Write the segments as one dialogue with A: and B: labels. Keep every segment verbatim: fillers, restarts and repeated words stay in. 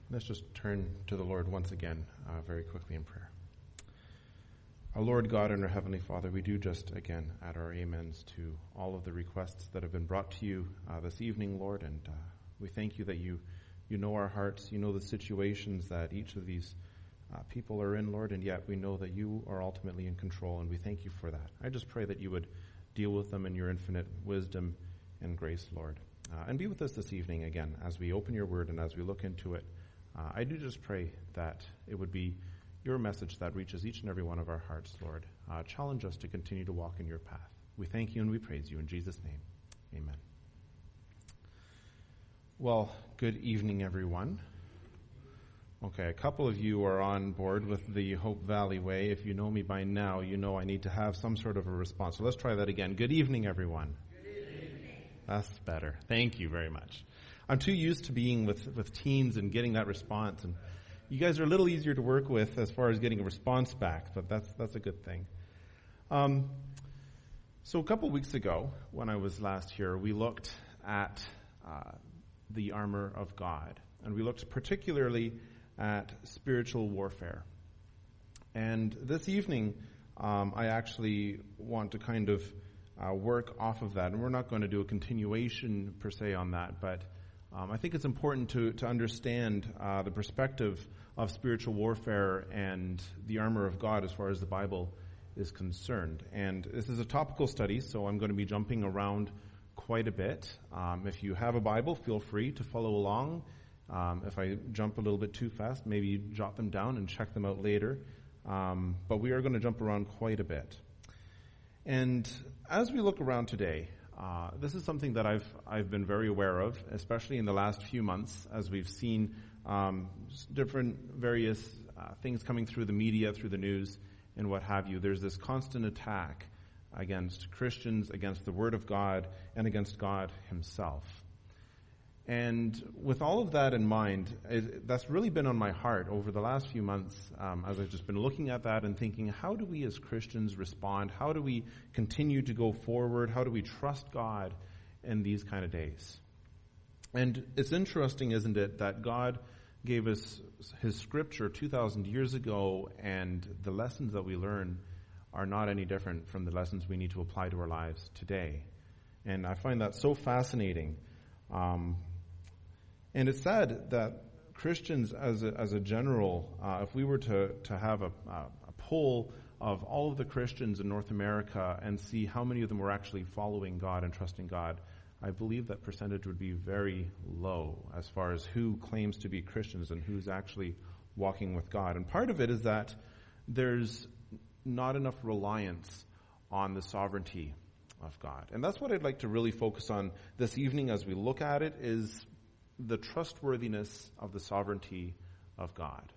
A: Let's just turn to the Lord once again, uh, very quickly in prayer. Our Lord God and our Heavenly Father, we do just again add our amens to all of the requests that have been brought to you uh, this evening, Lord, and uh, we thank you that you, you know our hearts, you know the situations that each of these uh, people are in, Lord, and yet we know that you are ultimately in control, and we thank you for that. I just pray that you would deal with them in your infinite wisdom and grace, Lord, uh, and be with us this evening again as we open your word and as we look into it. Uh, I do just pray that it would be your message that reaches each and every one of our hearts, Lord. Uh, challenge us to continue to walk in your path. We thank you and we praise you in Jesus' name. Amen. Well, good evening, everyone. Okay, a couple of you are on board with the Hope Valley way. If you know me by now, you know I need to have some sort of a response. So let's try that again. Good evening, everyone.
B: Good evening.
A: That's better. Thank you very much. I'm too used to being with, with teams and getting that response, and you guys are a little easier to work with as far as getting a response back, but that's that's a good thing. Um, so a couple weeks ago, when I was last here, we looked at uh, the armor of God, and we looked particularly at spiritual warfare. And this evening, um, I actually want to kind of uh, work off of that, and we're not going to do a continuation per se on that, but Um, I think it's important to, to understand uh, the perspective of spiritual warfare and the armor of God as far as the Bible is concerned. And this is a topical study, so I'm going to be jumping around quite a bit. Um, if you have a Bible, feel free to follow along. Um, if I jump a little bit too fast, maybe jot them down and check them out later. Um, but we are going to jump around quite a bit. And as we look around today, Uh, this is something that I've I've been very aware of, especially in the last few months, as we've seen um, different various uh, things coming through the media, through the news, and what have you. There's this constant attack against Christians, against the Word of God, and against God Himself. And with all of that in mind, it, that's really been on my heart over the last few months um, as I've just been looking at that and thinking, how do we as Christians respond? How do we continue to go forward? How do we trust God in these kind of days? And it's interesting, isn't it, that God gave us His Scripture two thousand years ago, and the lessons that we learn are not any different from the lessons we need to apply to our lives today. And I find that so fascinating. Um, And it's sad that Christians, as a, as a general, uh, if we were to, to have a, a poll of all of the Christians in North America and see how many of them were actually following God and trusting God, I believe that percentage would be very low as far as who claims to be Christians and who's actually walking with God. And part of it is that there's not enough reliance on the sovereignty of God. And that's what I'd like to really focus on this evening as we look at it, is the trustworthiness of the sovereignty of God.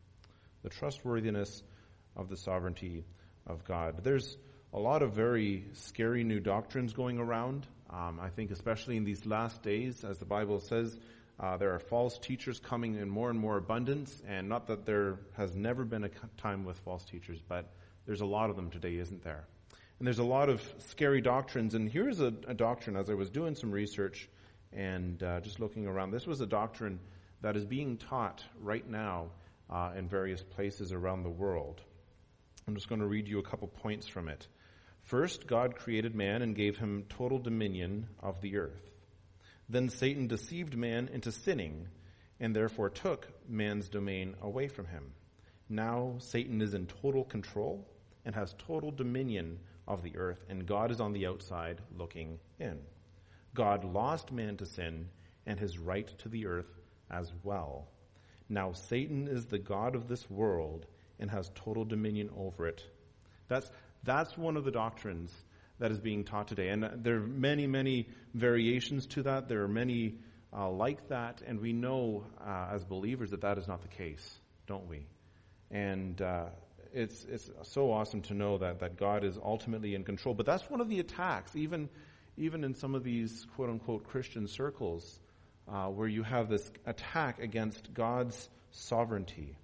A: The trustworthiness of the sovereignty of God. There's a lot of very scary new doctrines going around. Um, I think especially in these last days, as the Bible says, uh, there are false teachers coming in more and more abundance, and not that there has never been a time with false teachers, but there's a lot of them today, isn't there? And there's a lot of scary doctrines, and here's a, a doctrine, as I was doing some research and uh, just looking around. This was a doctrine that is being taught right now uh, in various places around the world. I'm just going to read you a couple points from it. First, God created man and gave him total dominion of the earth. Then Satan deceived man into sinning and therefore took man's domain away from him. Now Satan is in total control and has total dominion of the earth, and God is on the outside looking in. God lost man to sin and his right to the earth as well. Now Satan is the god of this world and has total dominion over it. That's that's one of the doctrines that is being taught today. And there are many, many variations to that. There are many uh, like that. And we know uh, as believers that that is not the case, don't we? And uh, it's it's so awesome to know that, that God is ultimately in control. But that's one of the attacks, even even in some of these quote-unquote Christian circles, uh, where you have this attack against God's sovereignty.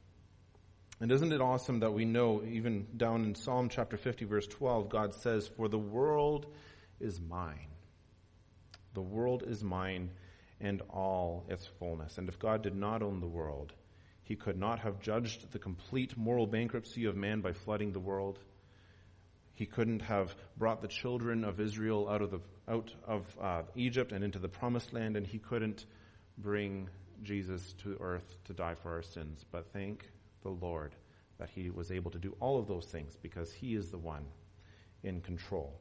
A: And isn't it awesome that we know, even down in Psalm chapter fifty, verse twelve, God says, "For the world is mine. The world is mine, and all its fullness. And if God did not own the world, he could not have judged the complete moral bankruptcy of man by flooding the world. He couldn't have brought the children of Israel out of the out of uh, Egypt and into the promised land, and he couldn't bring Jesus to earth to die for our sins. But thank the Lord that he was able to do all of those things because he is the one in control.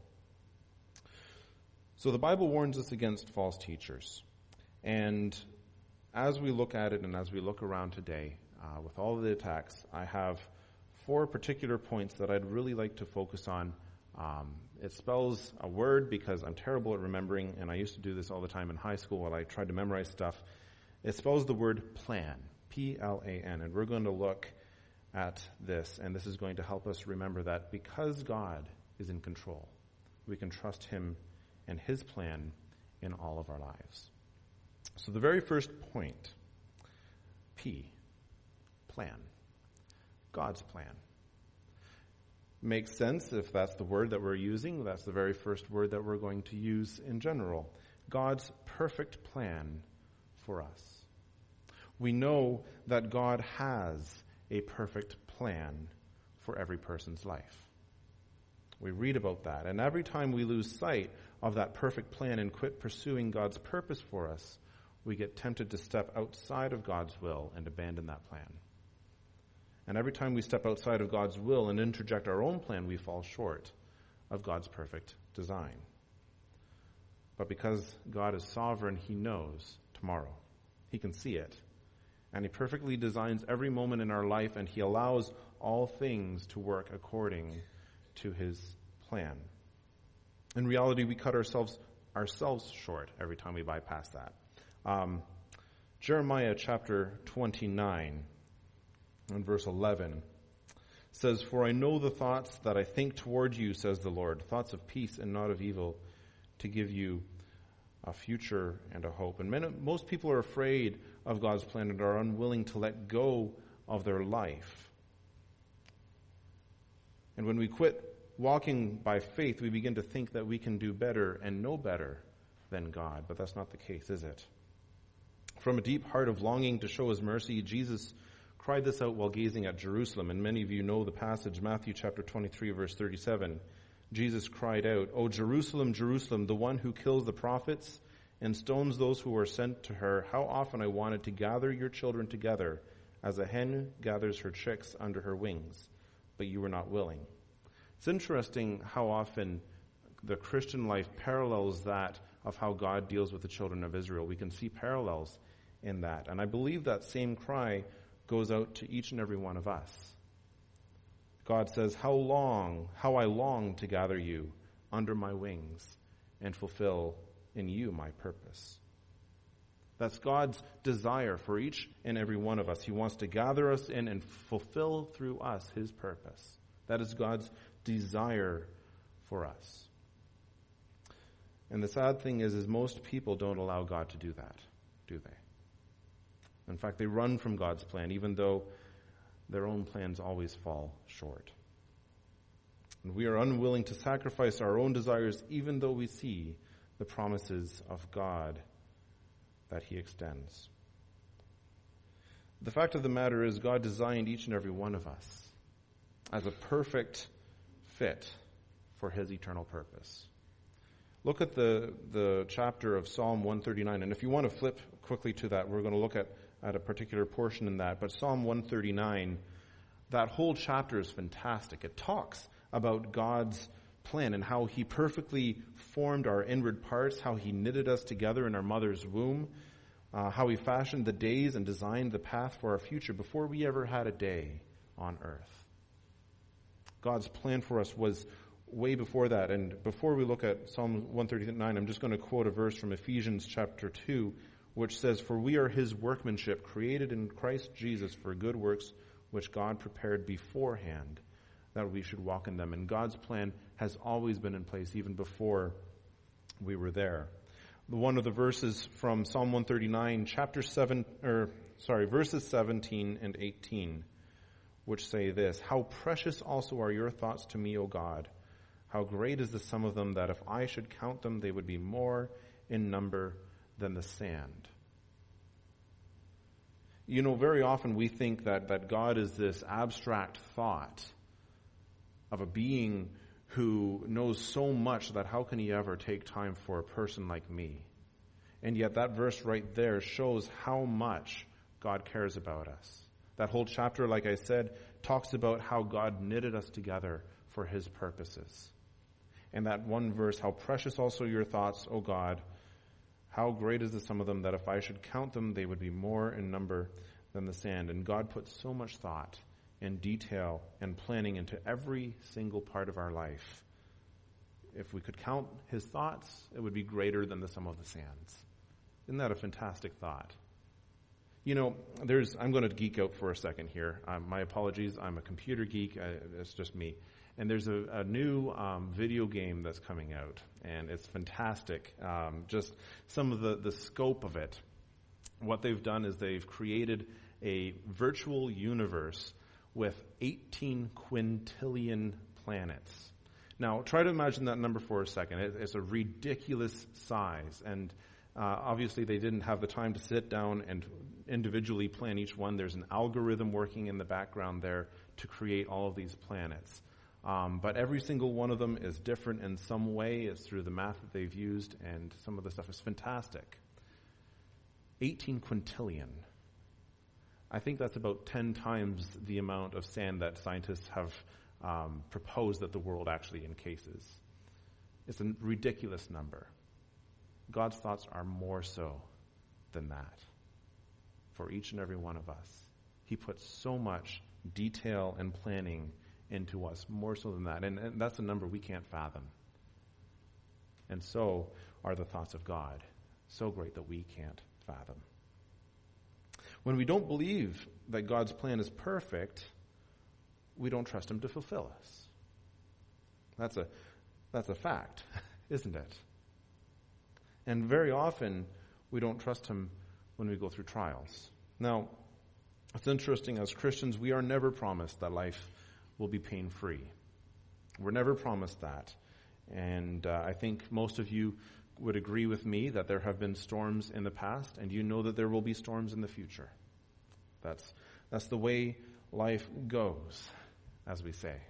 A: So the Bible warns us against false teachers. And as we look at it and as we look around today, uh, with all of the attacks, I have four particular points that I'd really like to focus on. Um, it spells a word because I'm terrible at remembering, and I used to do this all the time in high school while I tried to memorize stuff. It spells the word plan, P L A N, and we're going to look at this, and this is going to help us remember that because God is in control, we can trust him and his plan in all of our lives. So the very first point, P, plan. God's plan. Makes sense if that's the word that we're using. That's the very first word that we're going to use in general. God's perfect plan for us. We know that God has a perfect plan for every person's life. We read about that. And every time we lose sight of that perfect plan and quit pursuing God's purpose for us, we get tempted to step outside of God's will and abandon that plan. And every time we step outside of God's will and interject our own plan, we fall short of God's perfect design. But because God is sovereign, he knows tomorrow. He can see it. And he perfectly designs every moment in our life, and he allows all things to work according to his plan. In reality, we cut ourselves ourselves short every time we bypass that. Um, Jeremiah chapter twenty-nine and verse eleven says, "For I know the thoughts that I think toward you, says the Lord, thoughts of peace and not of evil, to give you a future and a hope." And many, most people are afraid of God's plan and are unwilling to let go of their life. And when we quit walking by faith, we begin to think that we can do better and know better than God. But that's not the case, is it? From a deep heart of longing to show his mercy, Jesus cried this out while gazing at Jerusalem. And many of you know the passage, Matthew chapter twenty-three, verse thirty-seven. Jesus cried out, "O Jerusalem, Jerusalem, the one who kills the prophets and stones those who are sent to her, how often I wanted to gather your children together as a hen gathers her chicks under her wings, but you were not willing." It's interesting how often the Christian life parallels that of how God deals with the children of Israel. We can see parallels in that. And I believe that same cry goes out to each and every one of us. God says, "How long, how I long to gather you under my wings and fulfill in you my purpose." That's God's desire for each and every one of us. He wants to gather us in and fulfill through us his purpose. That is God's desire for us. And the sad thing is, is most people don't allow God to do that, do they? In fact, they run from God's plan, even though their own plans always fall short. And we are unwilling to sacrifice our own desires, even though we see the promises of God that he extends. The fact of the matter is, God designed each and every one of us as a perfect fit for his eternal purpose. Look at the, the chapter of Psalm one thirty-nine. And if you want to flip quickly to that, we're going to look at, at a particular portion in that. But Psalm one thirty-nine, that whole chapter is fantastic. It talks about God's plan and how he perfectly formed our inward parts, how he knitted us together in our mother's womb, uh, how he fashioned the days and designed the path for our future before we ever had a day on earth. God's plan for us was way before that. And before we look at Psalm one thirty-nine, I'm just going to quote a verse from Ephesians chapter two, which says, "For we are his workmanship, created in Christ Jesus for good works, which God prepared beforehand, that we should walk in them." And God's plan has always been in place, even before we were there. One of the verses from Psalm one thirty-nine, chapter seven, or sorry, verses seventeen and eighteen, which say this: "How precious also are your thoughts to me, O God! How great is the sum of them, that if I should count them, they would be more in number than the sand. You know, very often we think that, that God is this abstract thought of a being who knows so much that how can he ever take time for a person like me? And yet that verse right there shows how much God cares about us. That whole chapter, like I said, talks about how God knitted us together for his purposes. And that one verse, how precious also your thoughts, O God, how great is the sum of them, that if I should count them, they would be more in number than the sand. And God puts so much thought and detail and planning into every single part of our life. If we could count his thoughts, it would be greater than the sum of the sands. Isn't that a fantastic thought? You know, there's. I'm going to geek out for a second here. Um, my apologies. I'm a computer geek. I, it's just me. And there's a, a new um, video game that's coming out, and it's fantastic. Um, just some of the, the scope of it. What they've done is they've created a virtual universe with eighteen quintillion planets. Now, try to imagine that number for a second. It, it's a ridiculous size, and uh, obviously they didn't have the time to sit down and individually plan each one. There's an algorithm working in the background there to create all of these planets. Um, but every single one of them is different in some way. It's through the math that they've used, and some of the stuff is fantastic. eighteen quintillion. I think that's about ten times the amount of sand that scientists have um, proposed that the world actually encases. It's a ridiculous number. God's thoughts are more so than that for each and every one of us. He puts so much detail and planning into us, more so than that. And, and that's a number we can't fathom. And so are the thoughts of God, so great that we can't fathom. When we don't believe that God's plan is perfect, we don't trust him to fulfill us. That's a, that's a fact, isn't it? And very often, we don't trust him when we go through trials. Now, it's interesting, as Christians, we are never promised that life will be pain-free. We're never promised that. And uh, I think most of you would agree with me that there have been storms in the past, and you know that there will be storms in the future. That's, that's the way life goes, as we say.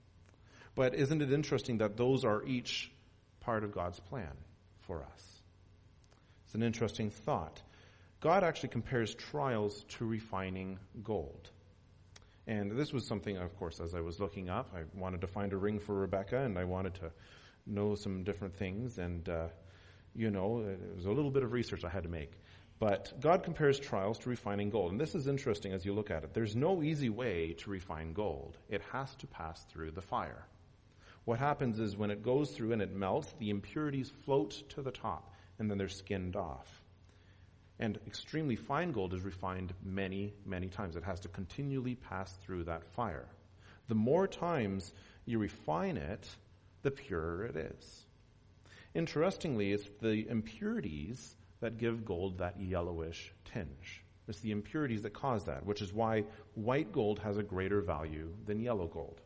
A: But isn't it interesting that those are each part of God's plan for us? It's an interesting thought. God actually compares trials to refining gold. And this was something, of course, as I was looking up, I wanted to find a ring for Rebecca, and I wanted to know some different things, and, uh, you know, it was a little bit of research I had to make. But God compares trials to refining gold. And this is interesting as you look at it. There's no easy way to refine gold. It has to pass through the fire. What happens is when it goes through and it melts, the impurities float to the top, and then they're skinned off. And extremely fine gold is refined many, many times. It has to continually pass through that fire. The more times you refine it, the purer it is. Interestingly, it's the impurities that give gold that yellowish tinge. It's the impurities that cause that, which is why white gold has a greater value than yellow gold.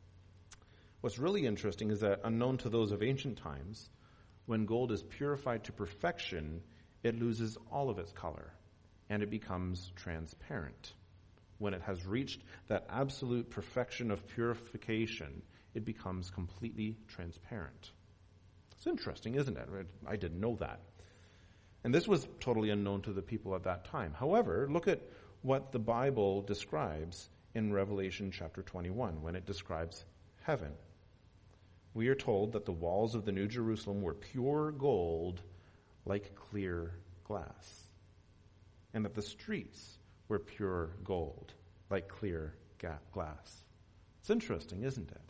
A: What's really interesting is that, unknown to those of ancient times, when gold is purified to perfection, it loses all of its color, and it becomes transparent. When it has reached that absolute perfection of purification, it becomes completely transparent. It's interesting, isn't it? I didn't know that. And this was totally unknown to the people at that time. However, look at what the Bible describes in Revelation chapter twenty-one, when it describes heaven. We are told that the walls of the New Jerusalem were pure gold, like clear glass, and that the streets were pure gold, like clear ga- glass. It's interesting, isn't it?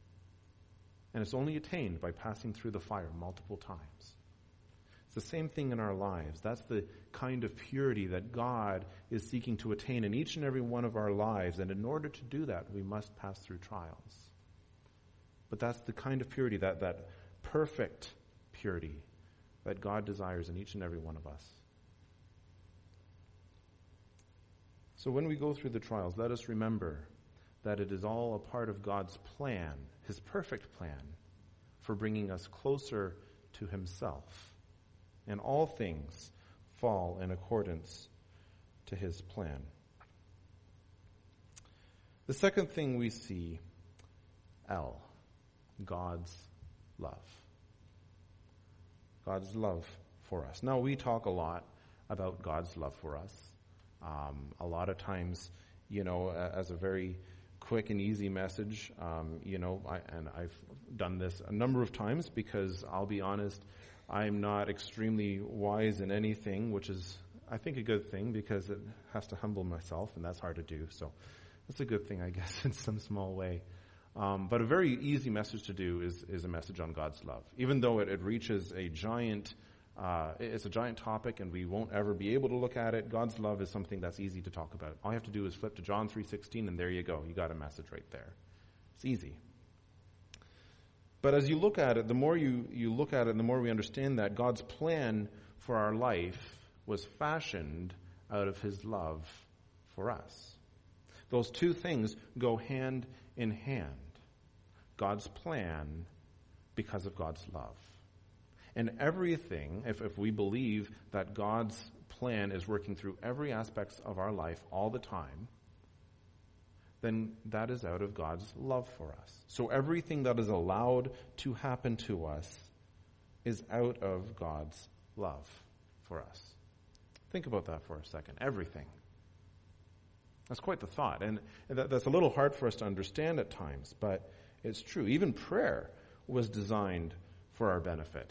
A: And it's only attained by passing through the fire multiple times. It's the same thing in our lives. That's the kind of purity that God is seeking to attain in each and every one of our lives, and in order to do that, we must pass through trials. But that's the kind of purity, that, that perfect purity that God desires in each and every one of us. So when we go through the trials, let us remember that it is all a part of God's plan, his perfect plan, for bringing us closer to himself. And all things fall in accordance to his plan. The second thing we see, L, God's love. God's love for us. Now, we talk a lot about God's love for us. Um, a lot of times, you know, as a very quick and easy message, um, you know, I, and I've done this a number of times because I'll be honest, I'm not extremely wise in anything, which is, I think, a good thing because it has to humble myself, and that's hard to do. So that's a good thing, I guess, in some small way. Um, but a very easy message to do is, is a message on God's love. Even though it, it reaches a giant, uh, it's a giant topic and we won't ever be able to look at it, God's love is something that's easy to talk about. All you have to do is flip to John three sixteen and there you go. You got a message right there. It's easy. But as you look at it, the more you, you look at it, the more we understand that God's plan for our life was fashioned out of his love for us. Those two things go hand in hand. God's plan because of God's love. And everything, if, if we believe that God's plan is working through every aspect of our life all the time, then that is out of God's love for us. So everything that is allowed to happen to us is out of God's love for us. Think about that for a second. Everything. That's quite the thought. And that, that's a little hard for us to understand at times, but it's true. Even prayer was designed for our benefit.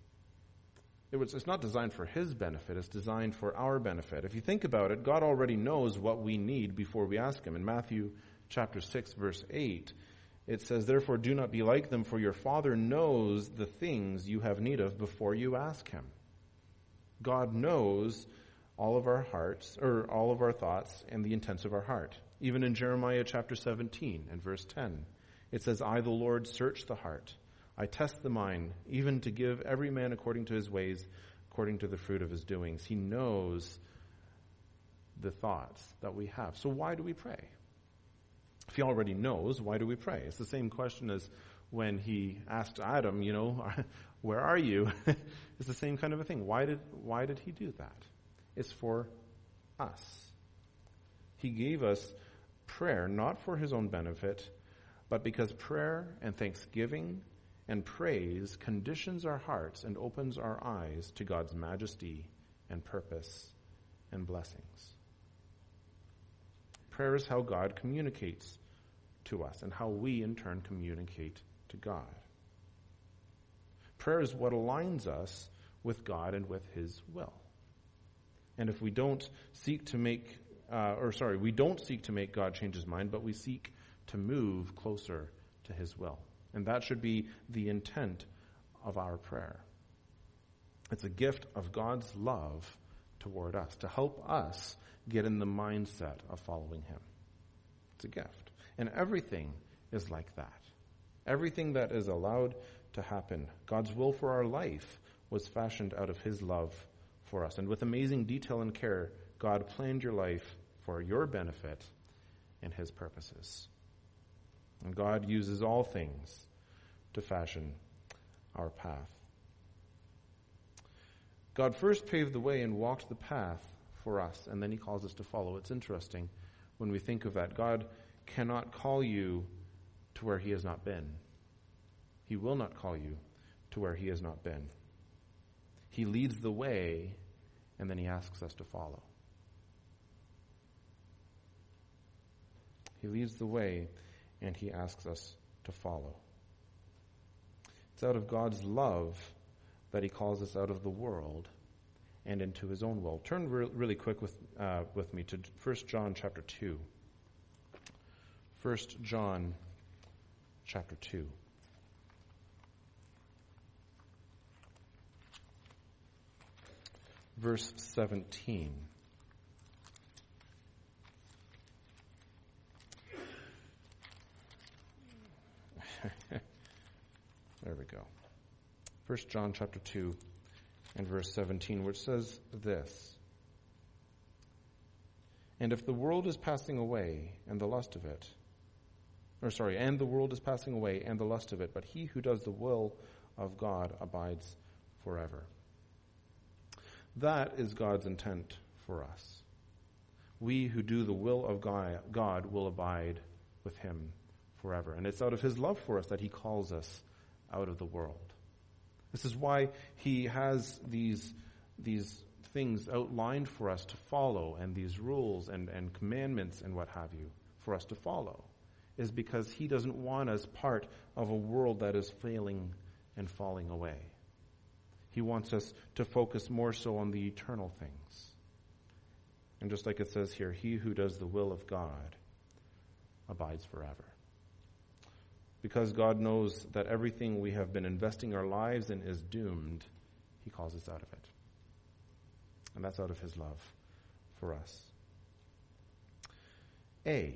A: It was, it's not designed for his benefit, it's designed for our benefit. If you think about it, God already knows what we need before we ask him. In Matthew chapter six, verse eight, it says, "Therefore do not be like them, for your Father knows the things you have need of before you ask him." God knows all of our hearts, or all of our thoughts and the intents of our heart. Even in Jeremiah chapter seventeen and verse ten, it says, "I, the Lord, search the heart. I test the mind, even to give every man according to his ways, according to the fruit of his doings." He knows the thoughts that we have. So why do we pray? If he already knows, why do we pray? It's the same question as when he asked Adam, you know, where are you? It's the same kind of a thing. Why did, why did he do that? It's for us. He gave us prayer not for his own benefit, but because prayer and thanksgiving and praise conditions our hearts and opens our eyes to God's majesty and purpose and blessings. Prayer is how God communicates to us and how we in turn communicate to God. Prayer is what aligns us with God and with his will. And if we don't seek to make, uh, or sorry, we don't seek to make God change his mind, but we seek to move closer to his will. And that should be the intent of our prayer. It's a gift of God's love toward us, to help us get in the mindset of following him. It's a gift. And everything is like that. Everything that is allowed to happen, God's will for our life, was fashioned out of his love for us. And with amazing detail and care, God planned your life for your benefit and his purposes. And God uses all things to fashion our path. God first paved the way and walked the path for us, and then he calls us to follow. It's interesting when we think of that. God cannot call you to where he has not been. He will not call you to where he has not been. He leads the way, and then he asks us to follow. He leads the way, and he asks us to follow. It's out of God's love that he calls us out of the world and into his own will. Turn re- really quick with uh, with me to First John chapter two. First John chapter two. Verse seventeen. There we go. First John chapter two and verse seventeen, which says this: "And if the world is passing away and the lust of it, or sorry, and the world is passing away and the lust of it, but he who does the will of God abides forever." That is God's intent for us. We who do the will of God will abide with him forever. And it's out of his love for us that he calls us out of the world. This is why he has these, these things outlined for us to follow, and these rules and, and commandments and what have you for us to follow, is because he doesn't want us part of a world that is failing and falling away. He wants us to focus more so on the eternal things. And just like it says here, he who does the will of God abides forever. Because God knows that everything we have been investing our lives in is doomed, he calls us out of it. And that's out of his love for us. A,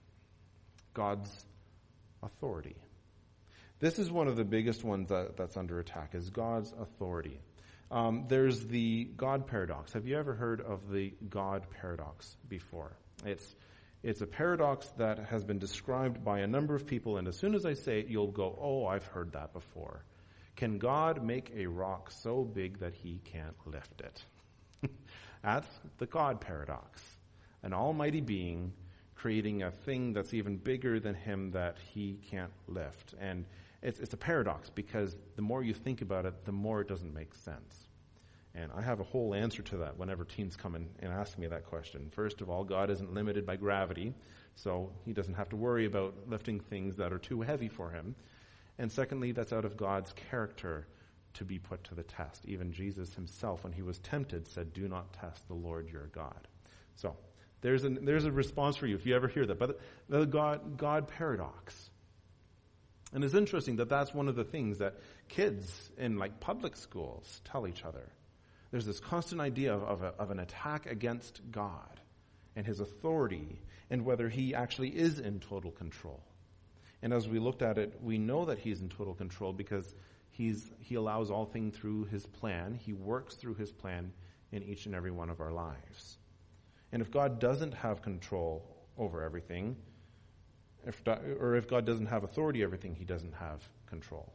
A: God's authority. This is one of the biggest ones that, that's under attack, is God's authority. Um, there's the God paradox. Have you ever heard of the God paradox before? It's it's a paradox that has been described by a number of people, and as soon as I say it, you'll go, oh, I've heard that before. Can God make a rock so big that he can't lift it? That's the God paradox. An almighty being creating a thing that's even bigger than him that he can't lift. And it's, it's a paradox, because the more you think about it, the more it doesn't make sense. And I have a whole answer to that whenever teens come in and ask me that question. First of all, God isn't limited by gravity, so he doesn't have to worry about lifting things that are too heavy for him. And secondly, that's out of God's character to be put to the test. Even Jesus himself, when he was tempted, said, do not test the Lord your God. So there's a, there's a response for you if you ever hear that. But the God, God paradox. And it's interesting that that's one of the things that kids in like public schools tell each other. There's this constant idea of, of, a, of an attack against God and his authority, and whether he actually is in total control. And as we looked at it, we know that he's in total control because he's he allows all things through his plan. He works through his plan in each and every one of our lives. And if God doesn't have control over everything, if, or if God doesn't have authority over everything, he doesn't have control.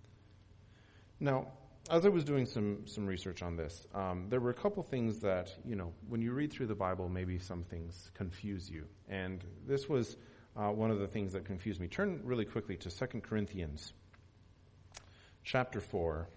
A: Now, as I was doing some, some research on this, um, there were a couple things that, you know, when you read through the Bible, maybe some things confuse you. And this was uh, one of the things that confused me. Turn really quickly to Second Corinthians chapter four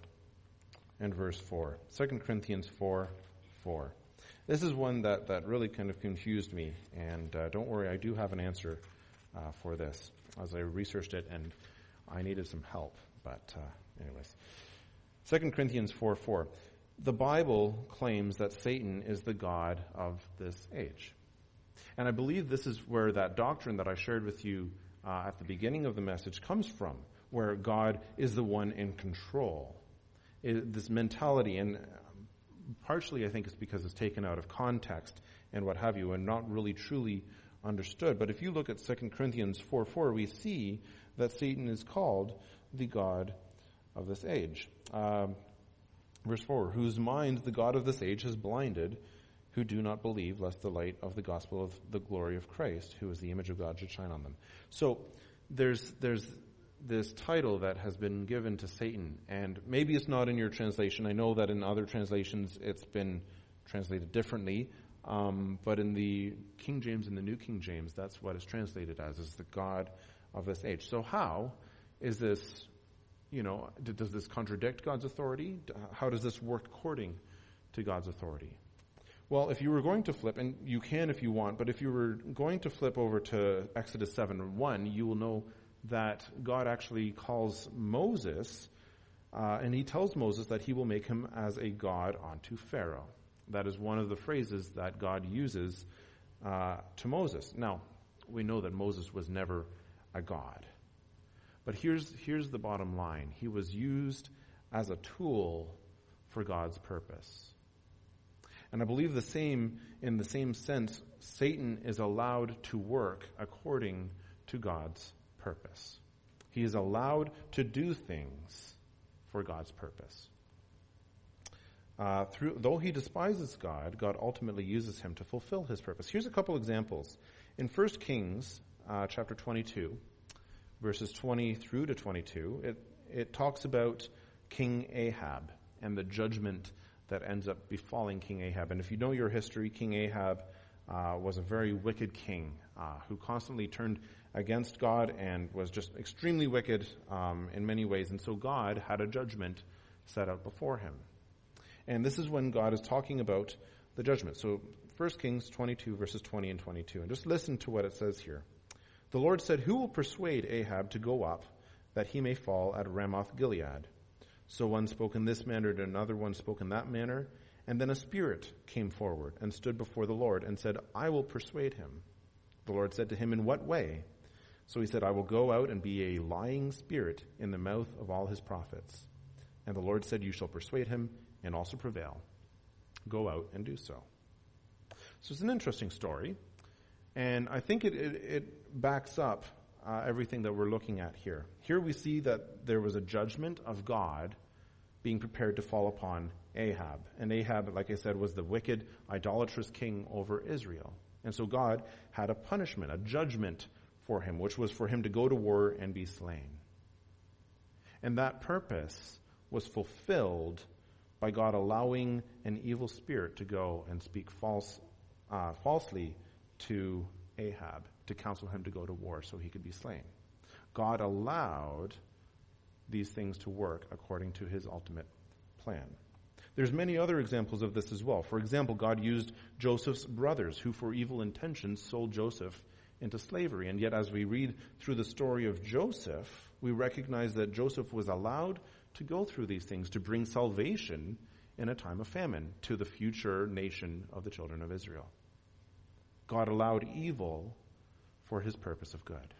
A: and verse four. Second Corinthians four, four. This is one that, that really kind of confused me. And uh, don't worry, I do have an answer uh, for this as I researched it, and I needed some help. But uh, anyways. Second Corinthians four four. The Bible claims that Satan is the god of this age. And I believe this is where that doctrine that I shared with you uh, at the beginning of the message comes from, where God is the one in control. It, this mentality, and partially I think it's because it's taken out of context and what have you, and not really truly understood. But if you look at Second Corinthians four four, we see that Satan is called the god of this age. Um, verse four, whose mind the God of this age has blinded, who do not believe, lest the light of the gospel of the glory of Christ, who is the image of God, should shine on them. So there's there's this title that has been given to Satan, and maybe it's not in your translation. I know that in other translations it's been translated differently, um, but in the King James and the New King James, that's what it's translated as, is the God of this age. So how is this, you know, does this contradict God's authority? How does this work according to God's authority? Well, if you were going to flip, and you can if you want, but if you were going to flip over to Exodus seven one, you will know that God actually calls Moses, uh, and he tells Moses that he will make him as a god unto Pharaoh. That is one of the phrases that God uses uh, to Moses. Now, we know that Moses was never a god. But here's here's the bottom line. He was used as a tool for God's purpose. And I believe the same, in the same sense, Satan is allowed to work according to God's purpose. He is allowed to do things for God's purpose. Uh, through, though he despises God, God ultimately uses him to fulfill his purpose. Here's a couple examples. In First Kings uh, chapter twenty-two, verses twenty through to twenty-two, it, it talks about King Ahab and the judgment that ends up befalling King Ahab. And if you know your history, King Ahab uh, was a very wicked king uh, who constantly turned against God and was just extremely wicked um, in many ways. And so God had a judgment set out before him. And this is when God is talking about the judgment. So First Kings twenty-two, verses twenty and twenty-two. And just listen to what it says here. The Lord said, "Who will persuade Ahab to go up, that he may fall at Ramoth Gilead?" So one spoke in this manner, and another one spoke in that manner. And then a spirit came forward and stood before the Lord and said, "I will persuade him." The Lord said to him, "In what way?" So he said, "I will go out and be a lying spirit in the mouth of all his prophets." And the Lord said, "You shall persuade him and also prevail. Go out and do so." So it's an interesting story. And I think it, it, it backs up uh, everything that we're looking at here. Here we see that there was a judgment of God being prepared to fall upon Ahab. And Ahab, like I said, was the wicked, idolatrous king over Israel. And so God had a punishment, a judgment for him, which was for him to go to war and be slain. And that purpose was fulfilled by God allowing an evil spirit to go and speak false, uh, falsely to Ahab, to counsel him to go to war so he could be slain. God allowed these things to work according to his ultimate plan. There's many other examples of this as well. For example, God used Joseph's brothers, who for evil intentions sold Joseph into slavery. And yet as we read through the story of Joseph, we recognize that Joseph was allowed to go through these things to bring salvation in a time of famine to the future nation of the children of Israel. God allowed evil for his purpose of good.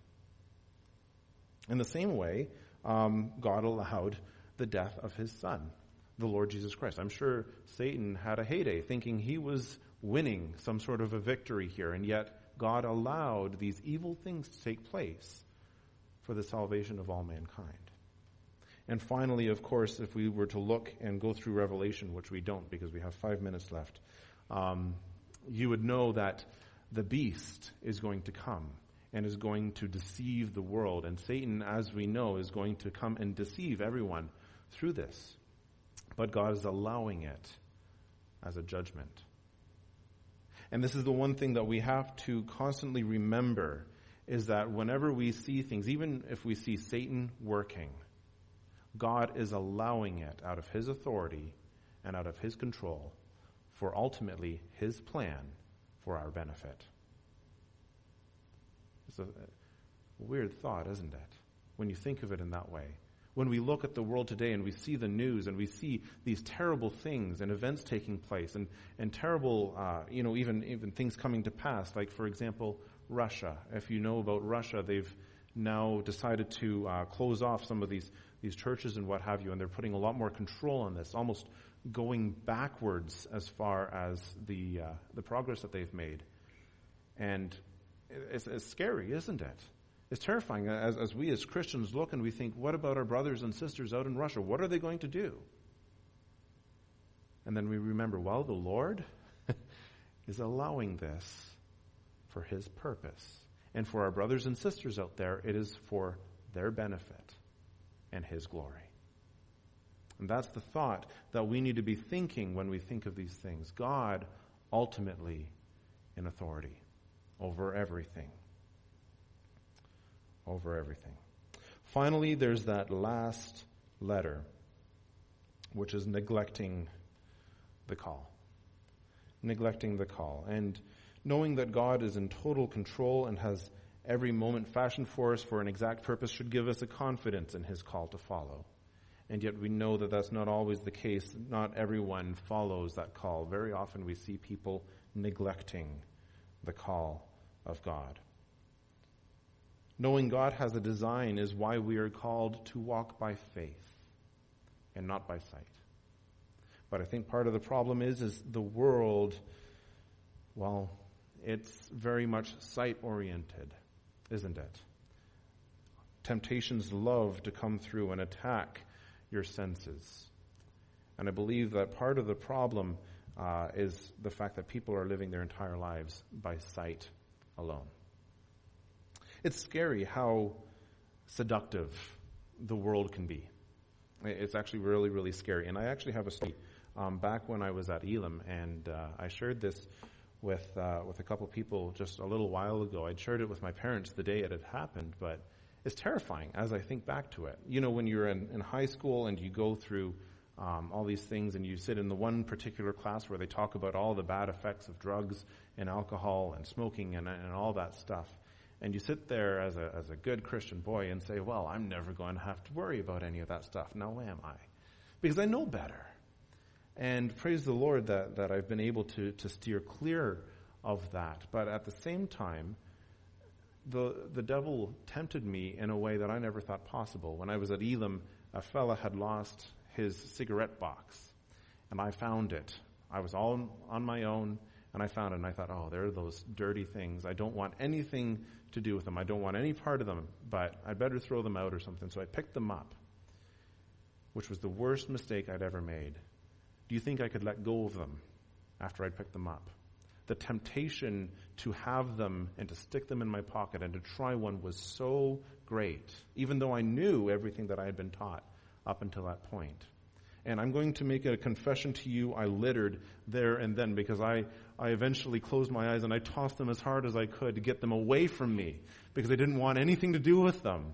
A: In the same way, um, God allowed the death of his son, the Lord Jesus Christ. I'm sure Satan had a heyday thinking he was winning some sort of a victory here, and yet God allowed these evil things to take place for the salvation of all mankind. And finally, of course, if we were to look and go through Revelation, which we don't because we have five minutes left, um, you would know that the beast is going to come and is going to deceive the world. And Satan, as we know, is going to come and deceive everyone through this. But God is allowing it as a judgment. And this is the one thing that we have to constantly remember, is that whenever we see things, even if we see Satan working, God is allowing it out of his authority and out of his control for ultimately his plan for our benefit. It's a weird thought, isn't it? When you think of it in that way. When we look at the world today and we see the news and we see these terrible things and events taking place and, and terrible, uh, you know, even, even things coming to pass, like, for example, Russia. If you know about Russia, they've now decided to uh, close off some of these these churches and what have you, and they're putting a lot more control on this, almost going backwards as far as the uh, the progress that they've made. And it's, it's scary, isn't it? It's terrifying as, as we as Christians look and we think, what about our brothers and sisters out in Russia? What are they going to do? And then we remember, well, the Lord is allowing this for his purpose. And for our brothers and sisters out there, it is for their benefit and his glory. And that's the thought that we need to be thinking when we think of these things. God ultimately in authority over everything. Over everything. Finally, there's that last letter, which is neglecting the call. Neglecting the call. And knowing that God is in total control and has every moment fashioned for us for an exact purpose should give us a confidence in his call to follow. And yet we know that that's not always the case. Not everyone follows that call. Very often we see people neglecting the call of God. Knowing God has a design is why we are called to walk by faith and not by sight. But I think part of the problem is, is the world, well, it's very much sight-oriented, isn't it? Temptations love to come through and attack your senses. And I believe that part of the problem uh, is the fact that people are living their entire lives by sight alone. It's scary how seductive the world can be. It's actually really, really scary. And I actually have a story um, back when I was at Elam, and uh, I shared this with uh, with a couple people just a little while ago. I'd shared it with my parents the day it had happened, but it's terrifying as I think back to it. You know, when you're in, in high school and you go through um, all these things, and you sit in the one particular class where they talk about all the bad effects of drugs and alcohol and smoking and, and all that stuff. And you sit there as a as a good Christian boy and say, well, I'm never going to have to worry about any of that stuff. Now am I? Because I know better. And praise the Lord that, that I've been able to, to steer clear of that. But at the same time, the the devil tempted me in a way that I never thought possible. When I was at Elam, a fella had lost his cigarette box, and I found it. I was all on my own, and I found it, and I thought, oh, there are those dirty things. I don't want anything to do with them. I don't want any part of them, but I'd better throw them out or something. So I picked them up, which was the worst mistake I'd ever made. Do you think I could let go of them after I'd picked them up? The temptation to have them and to stick them in my pocket and to try one was so great, even though I knew everything that I had been taught up until that point. And I'm going to make a confession to you. I littered there and then because I, I eventually closed my eyes and I tossed them as hard as I could to get them away from me because I didn't want anything to do with them.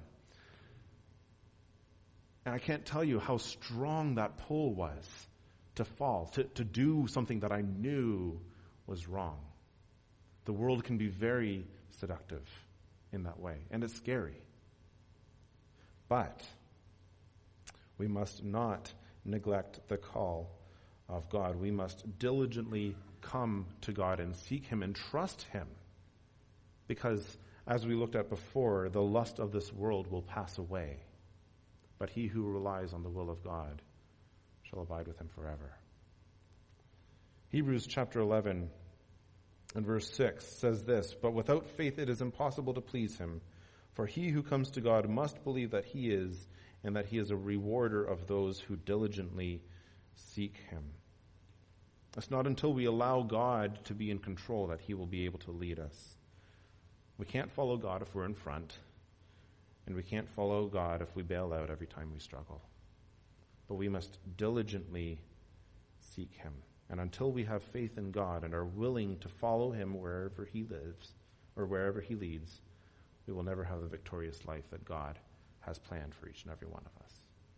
A: And I can't tell you how strong that pull was to fall, to, to do something that I knew was wrong. The world can be very seductive in that way, and it's scary. But we must not neglect the call of God. We must diligently come to God and seek Him and trust Him. Because, as we looked at before, the lust of this world will pass away. But he who relies on the will of God shall abide with Him forever. Hebrews chapter eleven and verse six says this, "But without faith it is impossible to please Him. For he who comes to God must believe that He is, and that He is a rewarder of those who diligently seek Him." It's not until we allow God to be in control that He will be able to lead us. We can't follow God if we're in front, and we can't follow God if we bail out every time we struggle. But we must diligently seek Him. And until we have faith in God and are willing to follow Him wherever He lives or wherever He leads, we will never have the victorious life that God has planned for each and every one of us.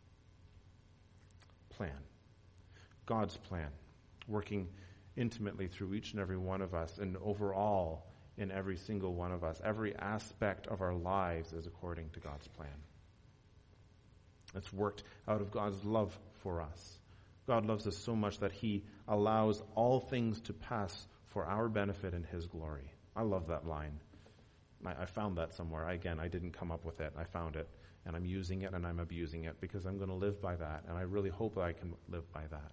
A: Plan. God's plan, working intimately through each and every one of us, and overall in every single one of us. Every aspect of our lives is according to God's plan. It's worked out of God's love for us. God loves us so much that He allows all things to pass for our benefit and His glory. I love that line. I, I found that somewhere. Again, I didn't come up with it. I found it, and I'm using it, and I'm abusing it because I'm going to live by that, and I really hope that I can live by that.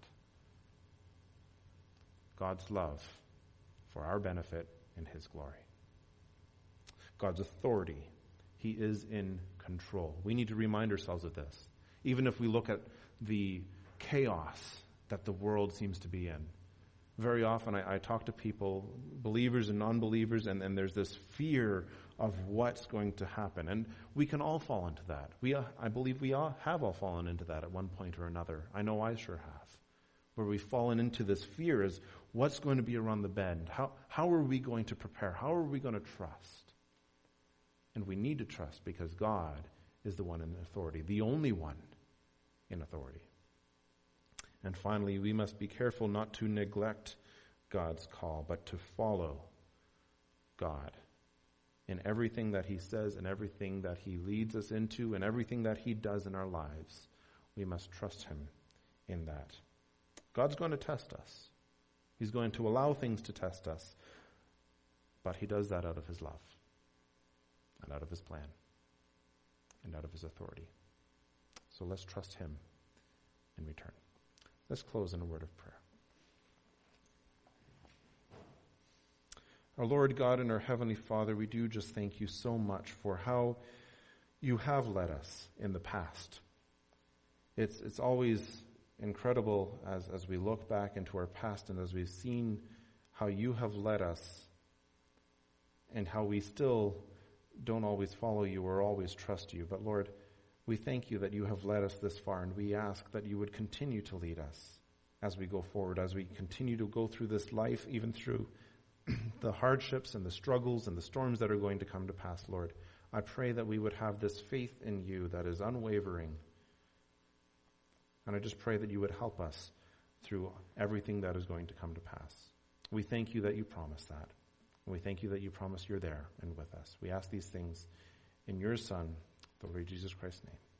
A: God's love for our benefit and His glory. God's authority. He is in control. We need to remind ourselves of this. Even if we look at the chaos that the world seems to be in. Very often I, I talk to people, believers and non-believers, and, and there's this fear of what's going to happen. And we can all fall into that. We, uh, I believe we all have all fallen into that at one point or another. I know I sure have. Where we've fallen into this fear is what's going to be around the bend? How, how are we going to prepare? How are we going to trust? And we need to trust because God is the one in authority, the only one in authority. And finally, we must be careful not to neglect God's call, but to follow God in everything that He says and everything that He leads us into and everything that He does in our lives. We must trust Him in that. God's going to test us. He's going to allow things to test us, but He does that out of His love and out of His plan and out of His authority. So let's trust Him in return. Let's close in a word of prayer. Our Lord God and our Heavenly Father, we do just thank You so much for how You have led us in the past. It's it's always incredible as, as we look back into our past and as we've seen how You have led us and how we still don't always follow You or always trust You. But Lord, we thank You that You have led us this far, and we ask that You would continue to lead us as we go forward, as we continue to go through this life, even through the hardships and the struggles and the storms that are going to come to pass, Lord. I pray that we would have this faith in you that is unwavering. And I just pray that you would help us through everything that is going to come to pass. We thank you that you promise that. And we thank you that you promise you're there and with us. We ask these things in your Son, the Lord Jesus Christ's name.